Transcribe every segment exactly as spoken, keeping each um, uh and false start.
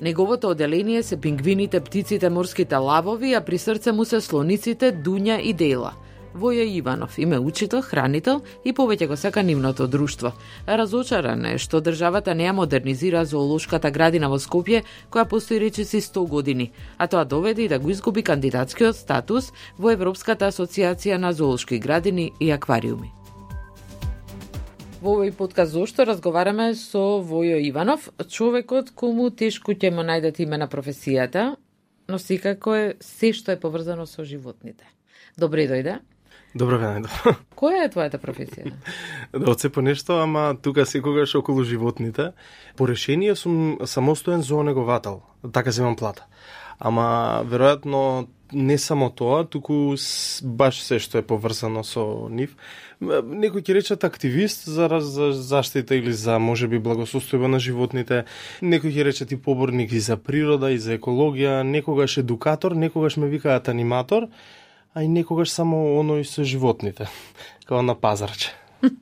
неговото оделение се пингвините, птиците, морските лавови, а при срце му се слониците Дуња и Дела. Воја Иванов име учител, хранител и повеќе го сака нивното друштво. Разочаран е што државата не ја модернизира зоолошката градина во Скопје, која постои речиси сто години, а тоа доведе и да го изгуби кандидатскиот статус во Европската асоциација на зоолошки градини и аквариуми. Во овој подкаст зошто разговараме со Војо Иванов, човекот кому тешко ќе му најдат име на професијата, но секако е се што е поврзано со животните. Добре дојде. Добро ве најдов. Која е твојата професија? Да оцепо нешто, ама тука секогаш околу животните. По решение сум самостоен зоонеговател, така земам плата. Ама веројатно не само тоа, туку баш се што е поврзано со нив. Некој ќе речат активист за, за заштита или за можеби благосостојба на животните, некој ќе речат и поборник и за природа и за екологија, некогаш едукатор, некогаш ме викаат аниматор, а и некогаш само оној со животните, као на пазарче.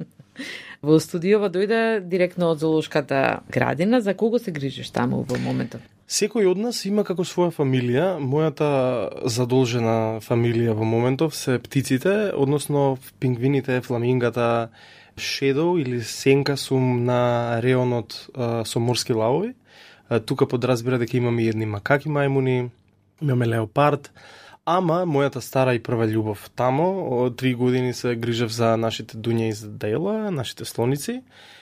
Во студијова дојде директно од зоолошката градина. За кого се грижиш таму во моментот? Секој од нас има како своја фамилија. Мојата задолжена фамилија во моментов се птиците, односно пингвините, фламингата, шедо или сенка сум на реонот а, со морски лавови. А, тука подразбира дека имаме и едни макаки мајмуни, имаме леопард. Ама, мојата стара и прва љубов тамо, од три години се грижев за нашите Дуња и за Дела, нашите слоници,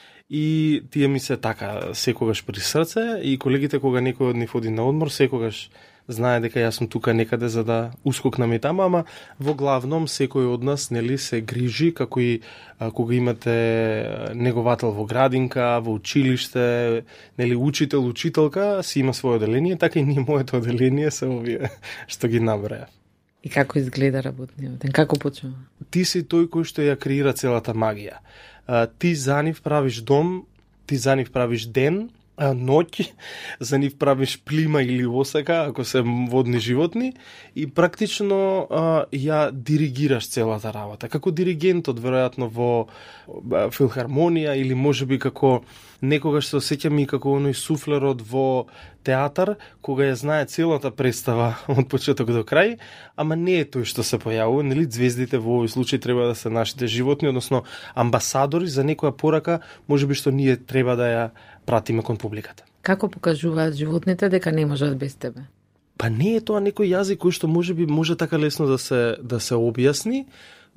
и тие ми се така секогаш при срце, и колегите кога некој од нив оди на одмор, секогаш знае дека јас сум тука некаде за да ускокнам и тама, ама во главном секој од нас нели се грижи, како и а, кога имате неговател во градинка, во училиште, нели учител, учителка, си има своје оделение, така и ние моето оделение се овие што ги набраја. И како изгледа работниот ден? Како почнува? Ти си тој кој што ја креира целата магија. А, ти за нив правиш дом, ти за нив правиш ден, а, ноќ, за нив правиш плима или осака, ако се водни животни, и практично а, ја диригираш целата работа. Како диригентот, веројатно, во а, филхармонија, или можеби како некогаш се осеќам и како оној суфлерот во театар, кога ја знае целата представа од почеток до крај, ама не е тој што се појавува, нели звездите во овој случај треба да се нашите животни, односно амбасадори за некоја порака, можеби што ние треба да ја пратиме кон публиката. Како покажуваат животните дека не можат без тебе? Па не е тоа некој јазик кој што можеби може така лесно да се да се објасни,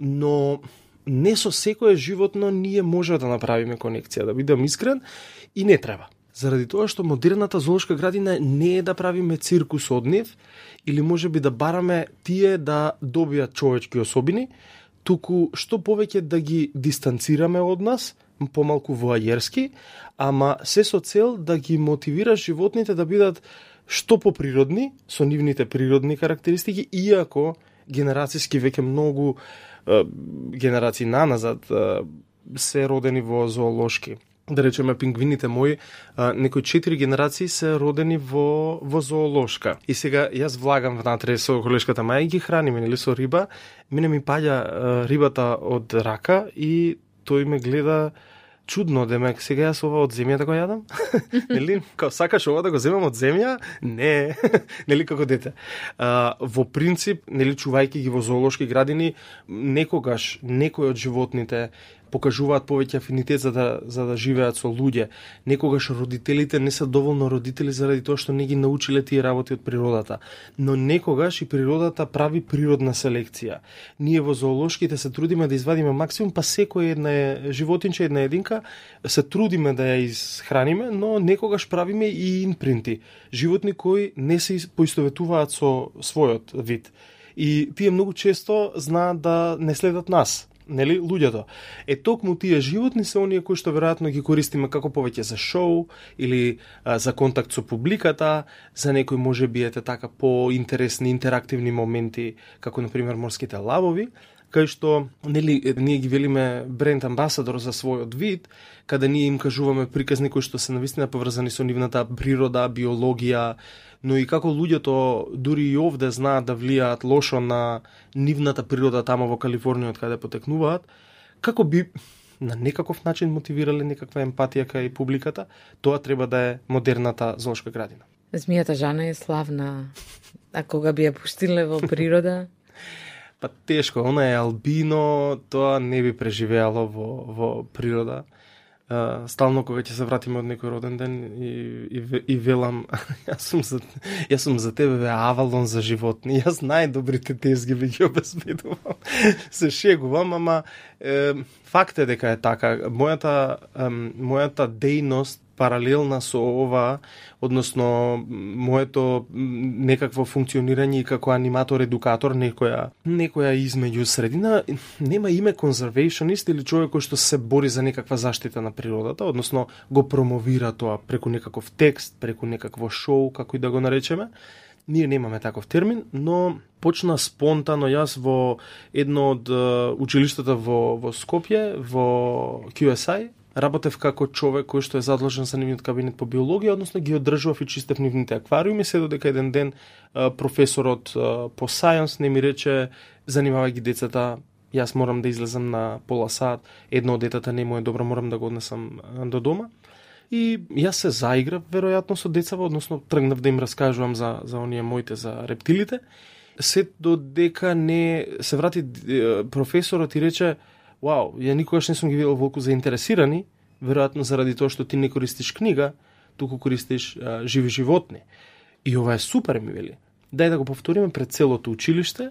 но не со секое животно ние може да направиме конекција, да бидам искрен, и не треба. Заради тоа што модерната зоолошка градина не е да правиме циркус од нив, или можеби да бараме тие да добијат човечки особини, туку што повеќе да ги дистанцираме од нас, помалку воајерски, ама се со цел да ги мотивира животните да бидат што поприродни, со нивните природни карактеристики, иако генерацијски веќе многу е, генерации наназад е, се родени во зоолошки. Да речеме, пингвините мои, а, некои четири генерации се родени во, во зоолошка. И сега јас влагам внатре со колешката маја и ги храниме, нели, со риба. Мене ми паѓа а, рибата од рака и тој ме гледа чудно, демек, сега јас ова од земјата го јадам? Нели, као сакаш ова да го земам од земја? Не, нели, како дете. А, во принцип, нели, чувајќи ги во зоолошки градини, некогаш некој од животните покажуваат повеќе афинитет за да, за да живеат со луѓе. Некогаш родителите не се доволно родители заради тоа што не ги научиле тие работи од природата. Но некогаш и природата прави природна селекција. Ние во зоолошките се трудиме да извадиме максимум, па секој една животинче, една единка, се трудиме да ја изхраниме, но некогаш правиме и импринти. Животни кои не се поистоветуваат со својот вид. И тие многу често знаат да не следат нас, нели, луѓето. Е, токму тие животни се оние кои што веројатно ги користиме како повеќе за шоу или а, за контакт со публиката, за некои можеби ете така поинтересни интерактивни моменти, како на пример морските лавови, кај што нели ние ги велиме бренд амбасадор за својот вид, каде ние им кажуваме приказни кои што се навистина поврзани со нивната природа, биологија, но и како луѓето дури и овде знаат да влијаат лошо на нивната природа тамо во Калифорнија од каде потекнуваат, како би на некаков начин мотивирале некаква емпатија кај публиката, тоа треба да е модерната зоолошка градина. Змијата Жана е славна, а кога би ја пуштиле во природа? Па тешко, она е албино, тоа не би преживеало во, во природа. Uh, стално кога ќе се вратиме од некој роден ден и, и, и велам јас сум за, јас сум за тебе бе авалон за животни, јас најдобрите тезги би ги обезбедувам. Се шегувам, ама е, факт е дека е така. Мојата, е, мојата дејност паралелна со ова, односно моето некакво функционирање и како аниматор, едукатор, некоја, некоја измеѓу средина, нема име конзервационист или човек кој што се бори за некаква заштита на природата, односно го промовира тоа преку некаков текст, преку некакво шоу, како и да го наречеме. Ние немаме таков термин, но почна спонтано јас во едно од училиштата во, во Скопје, во Q S I, работев како човек кој што е задолжен за нивниот кабинет по биологија, односно ги одржував и чистев нивните аквариуми, се додека еден ден професорот по science не ми рече, занимавај ги децата, јас морам да излезам на пола сат, едно од детата не му е добро, морам да го однесам до дома. И јас се заиграв веројатно со децава, односно тргнав да им раскажувам за за оние моите за рептилите. Се додека не се врати професорот и рече: "Вау, ја никогаш не сум ги видел волку заинтересирани, веројатно заради тоа што ти не користиш книга, туку користиш а, живи животни." И ова е супер, ми вели. Дај да го повториме пред целото училиште.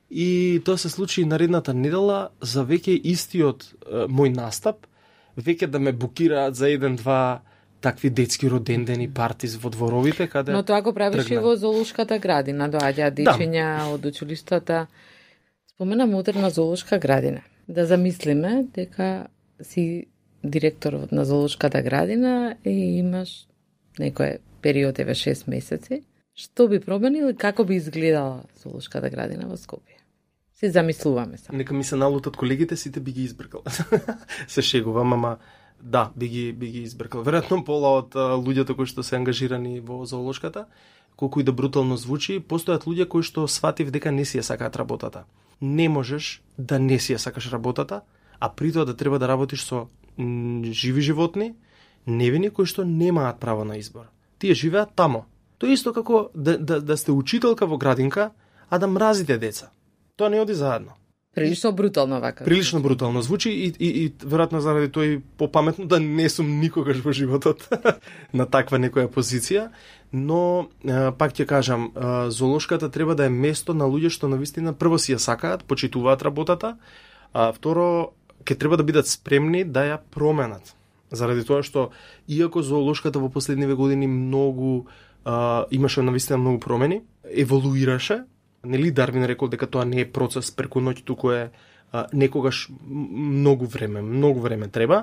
И тоа се случи наредната недела за веќе истиот а, мој настап, веќе да ме букираат за еден-два такви детски родендени партиз во дворовите, каде Но тоа го правиш и во зоолошката градина, доаѓаат дечиња да. од училиштата. Спомена модерна зоолошка градина. Да замислиме дека си директор на зоолошката градина и имаш некој период, еве шест месеци. Што би променил и како би изгледала зоолошката градина во Скопје? Си замислуваме се. Нека ми се налутат колегите, сите би ги избркал. Се шегувам, ама да, би ги, би ги избркал. Веројатно пола од а, луѓето кои што се ангажирани во зоолошката, колку и да брутално звучи, постојат луѓе кои што сватив дека не си ја сакаат работата. Не можеш да не си ја сакаш работата, а при тоа да треба да работиш со живи животни, невини кои што немаат право на избор. Тие живеат тамо. Тоа е исто како да, да, да сте учителка во градинка, а да мразите деца. Тоа не оди заедно. Прилично брутално вака. Прилично брутално звучи и, и, и веројатно заради тоа и попаметно да не сум никогаш во животот на таква некоја позиција, но е, пак ќе кажам, е, зоолошката треба да е место на луѓе што навистина прво си ја сакаат, почитуваат работата, а второ ќе треба да бидат спремни да ја променат. Заради тоа што иако зоолошката во последниве години многу е, имаше навистина многу промени, еволуираше. Нели Дарвин рекол дека тоа не е процес преку ноќ, туку е а, некогаш многу време, многу време треба.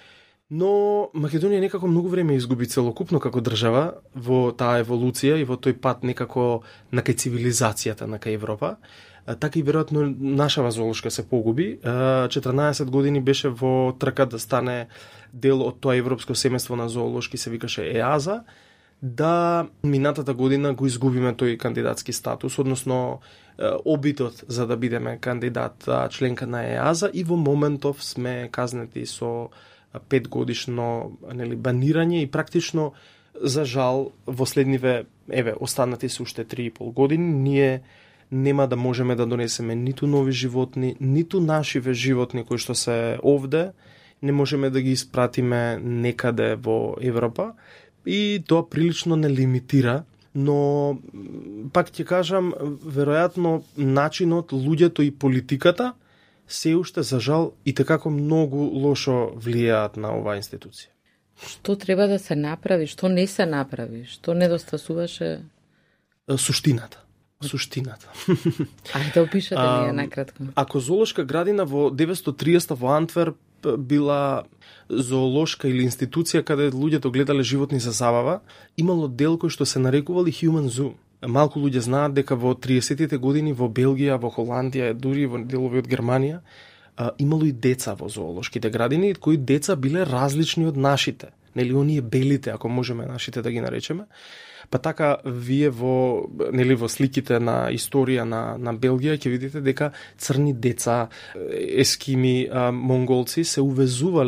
Но Македонија некако многу време изгуби целокупно како држава во таа еволуција и во тој пат некако на кај цивилизацијата на кај Европа. А, така и веројатно нашава зоолошка се погуби. А, четрнаесет години беше во трка да стане дел од тоа европско семејство на зоолошки, се викаше ЕАЗа. Да минатата година го изгубиме тој кандидатски статус, односно обитот за да бидеме кандидат членка на ЕАЗа, и во моментов сме казнети со петгодишно нели банирање и практично за жал во следниве еве останати се уште три и пол години ние нема да можеме да донесеме ниту нови животни, ниту нашиве животни кои што се овде, не можеме да ги испратиме некаде во Европа. И тоа прилично не лимитира, но пак ќе кажам, веројатно начинот, луѓето и политиката се уште за жал и tekako многу лошо влијаат на оваа институција. Што треба да се направи, што не се направи, што недостасуваше? Суштината. Суштината. Ајде опишете ми ја накратко. Ако зоолошка градина во деветстотини и триесета во Антверп била зоолошка или институција каде луѓето гледале животни за забава, имало дел кој што се нарекувал и Human Zoo. Малку луѓе знаат дека во триесеттите години во Белгија, во Холандија, дури во делови од Германија, имало и деца во зоолошките градини, кои деца биле различни од нашите. Нели оние белите, ако можеме нашите да ги наречеме. Па така вие во нели во сликите на историја на на Белгија ќе видите дека црни деца, ескими, а, монголци се увезувале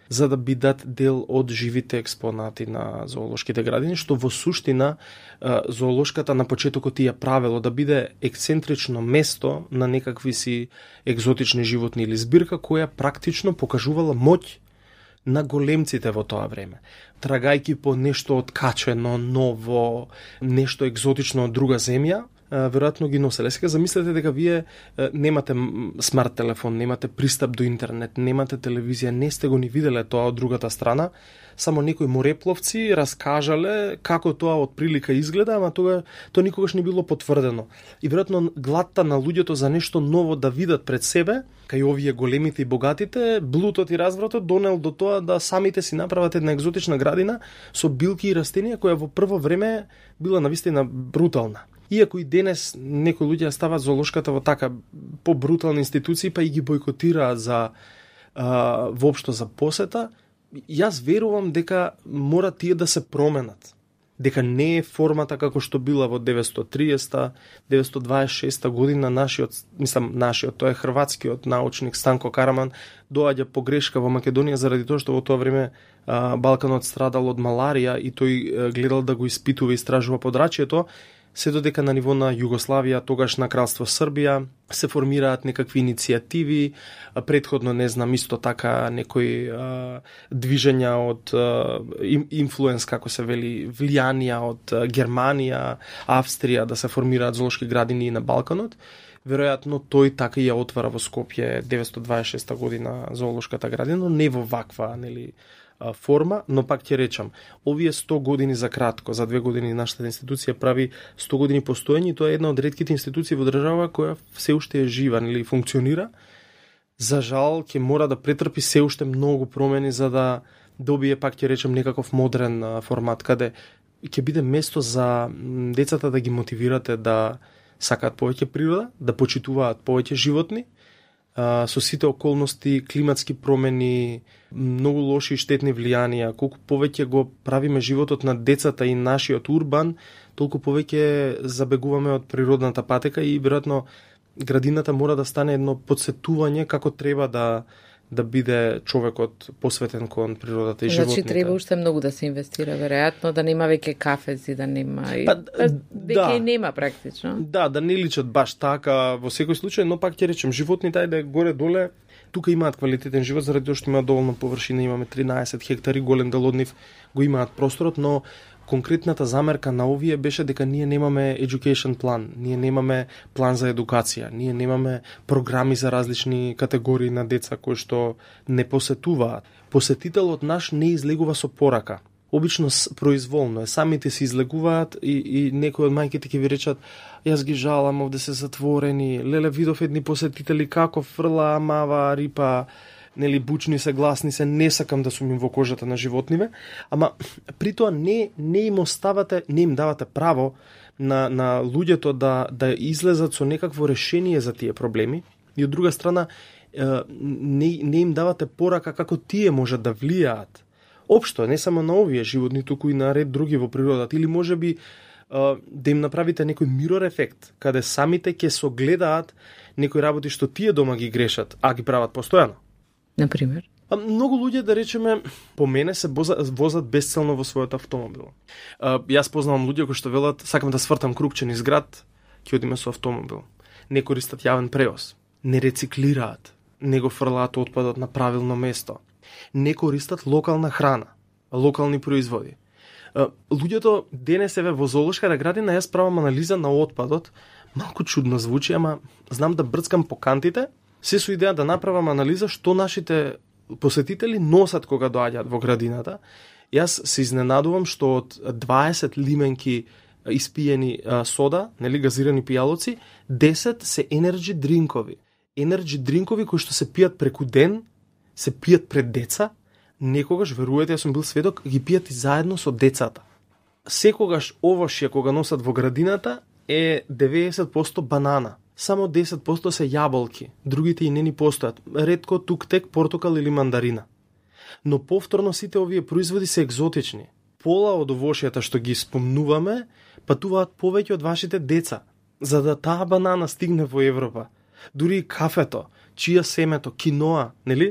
за да бидат дел од живите експонати на зоолошките градини, што во суштина зоолошката на почетокот ја правело да биде ексцентрично место на некакви си екзотични животни или збирка која практично покажувала моќ на големците во тоа време. Трагајки по нешто откачено, ново, нешто екзотично од друга земја, веројатно ги носеле. Сега замислете дека вие немате смарт телефон, немате пристап до интернет, немате телевизија, не сте го ни виделе тоа од другата страна, само некои морепловци раскажале како тоа од прилика изгледа, ама тоа тоа никогаш не било потврдено. И веројатно гладта на луѓето за нешто ново да видат пред себе, кај овие големите и богатите, блудот и развратот донел до тоа да самите си направат една екзотична градина со билки и растенија која во прво време била навистина брутална. Иако и денес некои луѓе стават зоолошката во така побрутални институции, па и ги бойкотираат за а, воопшто за посета, јас верувам дека мора тие да се променат. Дека не е формата како што била во деветстотини и триесета деветстотини дваесет и шеста година нашиот, мислам нашиот, тоа е хрватскиот научник Станко Караман, доаѓа погрешка во Македонија заради тоа што во тоа време а, Балканот страдал од маларија и тој а, гледал да го испитува и истражува подрачјето. Се додека на ниво на Југославија, тогаш на Кралство Србија, се формираат некакви иницијативи, предходно не знам исто така некои а, движења од а, инфлуенс, како се вели, влијанија од а, Германија, Австрија да се формираат зоолошки градини на Балканот. Веројатно тој така ја отвара во Скопје деветстотини дваесет и шеста година зоолошката градина, но не во ваква, нели, форма, но пак ќе речам, овие сто години за кратко, за две години нашата институција прави сто години постоење и тоа е една од ретките институции во држава која се уште е жива или функционира. За жал ќе мора да претрпи се уште многу промени за да добие, пак ќе речем, некаков модерен формат каде ќе биде место за децата да ги мотивирате да сакаат повеќе природа, да почитуваат повеќе животни, со сите околности, климатски промени, многу лоши и штетни влијанија. Колку повеќе го правиме животот на децата и нашиот урбан, толку повеќе забегуваме од природната патека и веројатно градината мора да стане едно подсетување како треба да да биде човекот посветен кон природата и животните. Значи треба уште многу да се инвестира, веројатно, да нема веќе кафези, да нема и па, веќе да, и нема практично. Да, да не личат баш така во секој случај, но пак ќе речем животните ајде горе доле тука имаат квалитетен живот заради тоа што имаат доволно површина, имаме тринаесет хектари, голем дел од нив го имаат просторот, но конкретната замерка на овие беше дека ние немаме education план, ние немаме план за едукација, ние немаме програми за различни категории на деца кои што не посетуваат. Посетителот наш не излегува со порака. Обично произволно е, самите се излегуваат и, и некои од мајките ќе ви речат јас ги жалам, овде се затворени, леле видов едни посетители како фрла, мава, рипа, нели бучни се, гласни се, не сакам да сум им во кожата на животниве, ама при тоа не не им оставате, не им давате право на на луѓето да да излезат со некакво решение за тие проблеми и од друга страна не не им давате порака како тие можат да влијаат. Општо, не само на овие животни, туку и на ред други во природата, или можеби да им направите некој мирор ефект, каде самите ќе согледаат некои работи што тие дома ги грешат, а ги прават постојано. Например? А, многу луѓе, да речеме, по мене се возат, возат безцелно во својот автомобил. А, јас познавам луѓе кои што велат, сакам да свртам крупчен из град, ќе одиме со автомобил. Не користат јавен превоз, не рециклираат, не го фрлаат отпадот на правилно место, не користат локална храна, локални производи. А, луѓето денес еве во зоолошката градина јас правам анализа на отпадот, малку чудно звучи, ама знам да брцкам по кантите, се со идеја да направам анализа што нашите посетители носат кога доаѓаат во градината. Јас се изненадувам што од дваесет лименки испиени а, сода, нели газирани пијалоци, десет се енерджи дринкови. Енерджи дринкови кои што се пијат преку ден, се пијат пред деца, некогаш, веруете, јас сум бил сведок, ги пијат и заедно со децата. Секогаш овошје кога носат во градината е деветдесет проценти банана. Само десет проценти се јаболки, другите и не ни постојат. Ретко туктек, портокал или мандарина. Но повторно сите овие производи се екзотични. Пола од овошјата што ги спомнуваме, патуваат повеќе од вашите деца, за да таа банана стигне во Европа. Дури и кафето, чија семето, киноа, нели?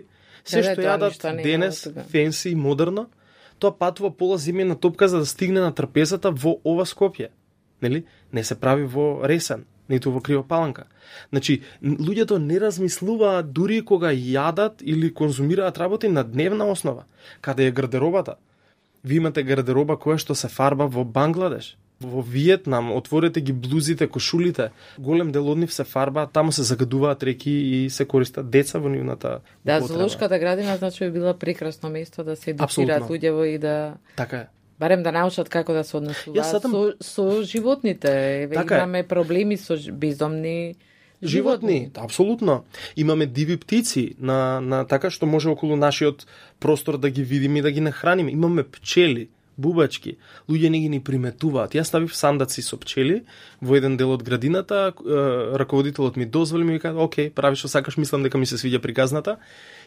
Се да, што да, јадат ништо не е денес, од тога. фенси и модерно, тоа патува пола земјена топка за да стигне на трпезата во ова Скопје. Нели? Не се прави во Ресен, ниту во Крива Паланка. Значи, луѓето не размислуваат дури кога јадат или конзумираат работи на дневна основа. Каде е гардеробата? Ви имате гардероба која што се фарба во Бангладеш, во Виетнам, отворете ги блузите, кошулите, голем дел од нив се фарба, таму се загадуваат реки и се користат деца во нивната Да, употреба. зоолошката градина значи би била прекрасно место да се едуцираат Апсолутно. луѓе во и да Така е. барем да научат како да се однесуваат Јас садам- со, со животните. Еве, Така е. имаме проблеми со ж- бездомни Животни, животни. апсолутно. Имаме диви птици на, на така што може околу нашиот простор да ги видиме и да ги нахраниме. Имаме пчели, бубачки. Луѓе не ги ни приметуваат. Јас ставив сандаци со пчели во еден дел од градината, е, раководителот ми дозволи, ми вика, окей, прави што сакаш, мислам дека ми се свиѓа приказната.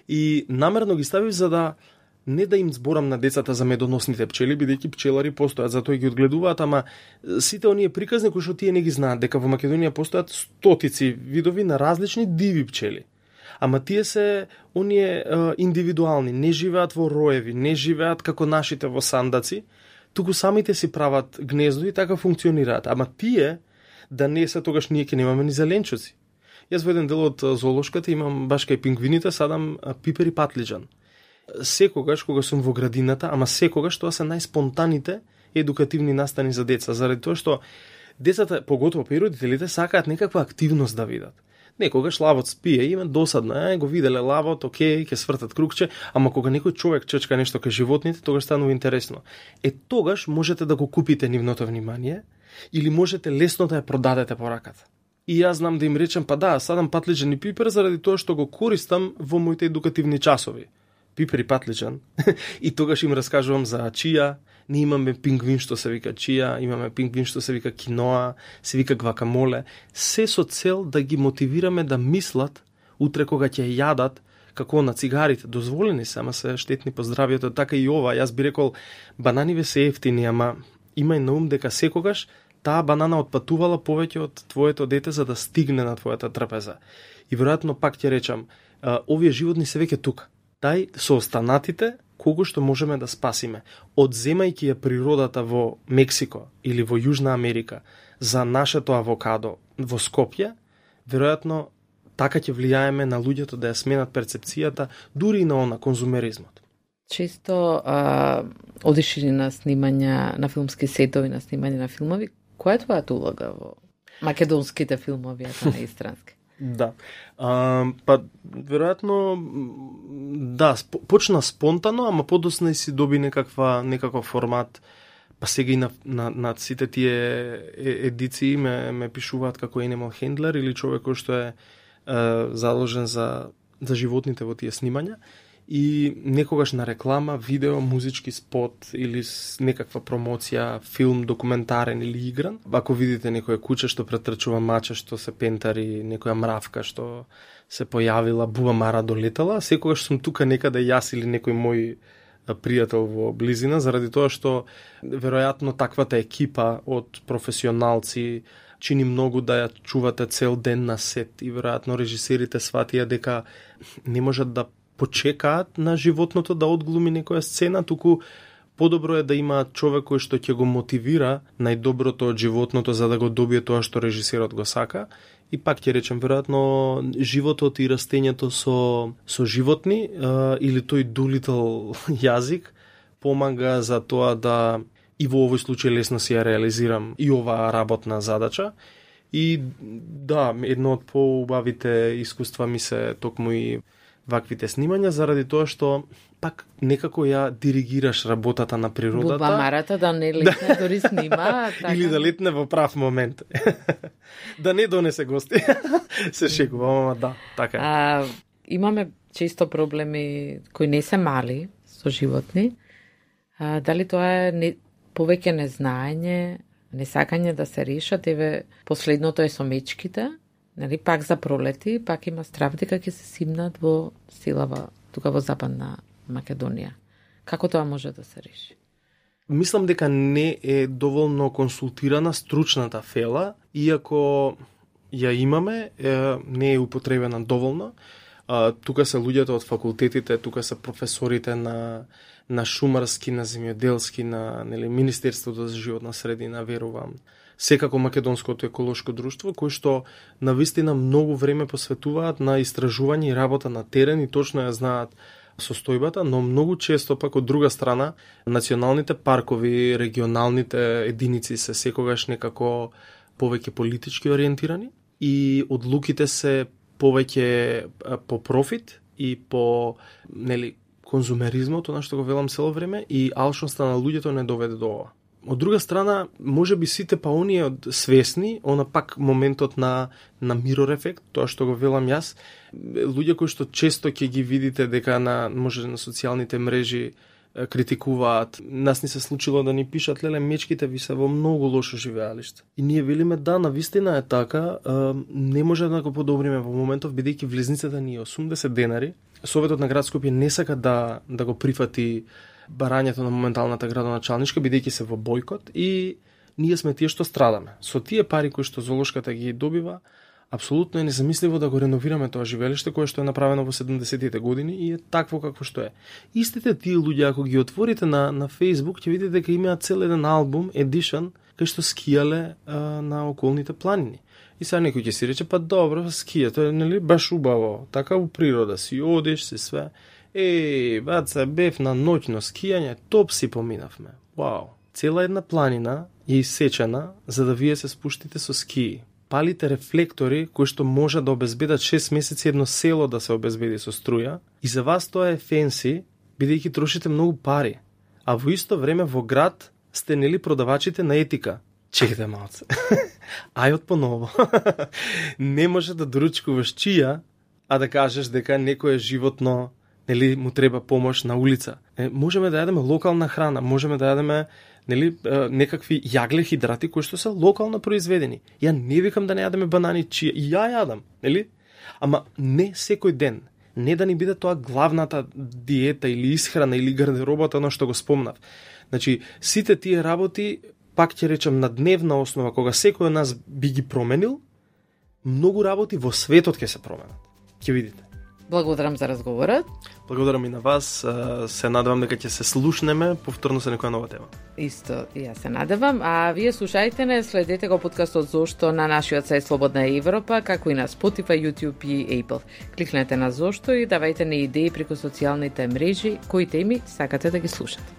И намерно ги ставив за да не да им зборам на децата за медоносните пчели, бидејќи пчелари постојат, затоа ги одгледуваат, ама сите оние приказни кои што тие не ги знаат, дека во Македонија постојат стотици видови на различни диви пчели. Ама тие се оние е, индивидуални, не живеат во роеви, не живеат како нашите во сандаци, туку самите си прават гнездо и така функционираат. Ама тие, да не се тогаш ние ќе немаме ни зеленчуци. Јас во еден дел од зоолошката имам баш кај пингвините, садам пипер и патлиџан. Секогаш кога сум во градината, ама секогаш тоа се најспонтаните едукативни настани за деца, заради тоа што децата, поготово па и родителите, сакаат некаква активност да видат. Некогаш лавот спие, има досадно, е, го виделе лавот, окей, ќе свртат кругче, ама кога некој човек чечка нешто кај животните, тогаш станува интересно. Е, тогаш можете да го купите нивното внимание или можете лесно да ја продадете по раката. И јас знам да им речем, па да, садам патлиџан и пипер заради тоа што го користам во моите едукативни часови. Пипер и патлиџан. И тогаш им раскажувам за чија. Ние имаме пингвин што се вика чија, имаме пингвин што се вика киноа, се вика гвакамоле. Се со цел да ги мотивираме да мислат утре кога ќе јадат, како на цигарите, дозволени се, ама се штетни по здравјето, така и ова. Јас би рекол, бананиве се ефтини, ама имај на ум дека секогаш таа банана отпатувала повеќе од твоето дете за да стигне на твојата трпеза. И веројатно пак ќе речам, овие животни се веќе тука. Тај со останатите кого што можеме да спасиме. Одземајќи ја природата во Мексико или во Јужна Америка за нашето авокадо во Скопје, веројатно така ќе влијаеме на луѓето да ја сменат перцепцијата дури и на она конзумеризмот. Често а, одиш ли на снимања на филмски сетови, на снимање на филмови. Која е твојата улога во македонските филмови, а не истрански? Да. А, па, веројатно, да, почна спонтано, ама подосна и си доби некаква, некаков формат. Па сега и на, на, на сите тие едиции ме, ме пишуваат како animal handler или човек кој што е, е заложен за, за животните во тие снимања. И некогаш на реклама, видео, музички спот или некаква промоција, филм, документарен или игран. Ако видите некоја куче што претрчува мача, што се пентари, некоја мравка што се појавила, бува мара долетала, секогаш сум тука некаде јас или некој мој пријател во близина, заради тоа што веројатно таквата екипа од професионалци чини многу да ја чувате цел ден на сет и веројатно режисерите сватија дека не можат да почекаат на животното да одглуми некоја сцена, туку подобро е да има човек кој што ќе го мотивира најдоброто од животното за да го добие тоа што режисерот го сака. И пак ќе речем, веројатно животот и растењето со, со животни е, или тој Doolittle јазик помага за тоа да и во овој случај лесно си ја реализирам и оваа работна задача. И да, едно од поубавите искуства ми се токму и ваквите снимања, заради тоа што пак некако ја диригираш работата на природата. Бубамарата да не летне, дори снима. Така. Или да летне во прав момент. Да не донесе гости. Се шегувам, ама да, така е. А, имаме често проблеми кои не се мали со животни. А, дали тоа е не, повеќе незнаење, несакање да се решат? Еве, последното е со мечките. Нали, пак за пролети, пак има страв дека ќе се симнат во силава тука во Западна Македонија. Како тоа може да се реши? Мислам дека не е доволно консултирана стручната фела, иако ја имаме, е, не е употребена доволно. А, тука се луѓето од факултетите, тука се професорите на на шумарски, на земјоделски, на нели Министерството за животна средина, верувам. Секако Македонското еколошко друштво, кои што навистина многу време посветуваат на истражување и работа на терен и точно ја знаат состојбата, но многу често пак од друга страна националните паркови, регионалните единици се секогаш некако повеќе политички ориентирани и одлуките се повеќе по профит и по нели конзумеризмот, на што го велам цело време, и алчноста на луѓето не доведе до ова. Од друга страна, може би сите па оние од свесни, она пак моментот на на мирор ефект, тоа што го велам јас, луѓе кои што често ќе ги видите дека на може на социјалните мрежи критикуваат. Нас ни се случило да ни пишат: леле, мечките ви се во многу лошо живеалиште. И ние велиме: да, навистина е така, не може да го подобриме во моментов, бидејќи влезницата ни е осумдесет денари. Советот на град Скопје не сака да да го прифати барањето на моменталната градоначалничка, бидејќи се во бојкот, и ние сме тие што страдаме. Со тие пари кои што зоолошката ги добива, апсолутно е незамисливо да го реновираме тоа живеелиште кое што е направено во седумдесетите години и е такво какво што е. Истите тие луѓе, ако ги отворите на на Facebook, ќе видите дека имаат цел еден албум, edition, кај што скијале а, на околните планини. И сега некој ќе си рече: па добро, скија, тоа е нели баш убаво, така во природа си одиш, си све. Еј, баца, бев на ноќно скијање, топ си поминавме. Вау. Цела една планина е исечена за да вие се спуштите со скии. Палите рефлектори кои што може да обезбедат шест месеци едно село да се обезбеди со струја, и за вас тоа е фенси, бидејќи трошите многу пари. А во исто време во град сте нели продавачите на етика. Чекайте малце. Ајот поново. Не може да доручкуваш чија, а да кажеш дека некој е животно, нели му треба помош на улица. Е, можеме да јадеме локална храна, можеме да јадеме нели некакви јагле хидрати кои што се локално произведени. Ја не викам да не јадеме банани, чија и ја јадам, нели? Ама не секој ден. Не да ни биде тоа главната диета или исхрана или гардеробата на што го спомнав. Значи, сите тие работи, пак ќе речам, на дневна основа, кога секој од нас би ги променил, многу работи во светот ќе се променат. Ќе видите. Благодарам за разговорот. Благодарам и на вас. Се надевам дека ќе се слушнеме повторно со некоја нова тема. Исто, и јас се надевам. А вие слушајте не, следете го подкастот Зошто на нашиот сајт Слободна Европа, како и на Spotify, YouTube и Apple. Кликнете на Зошто и давајте ни идеи преку социјалните мрежи кои теми сакате да ги слушате.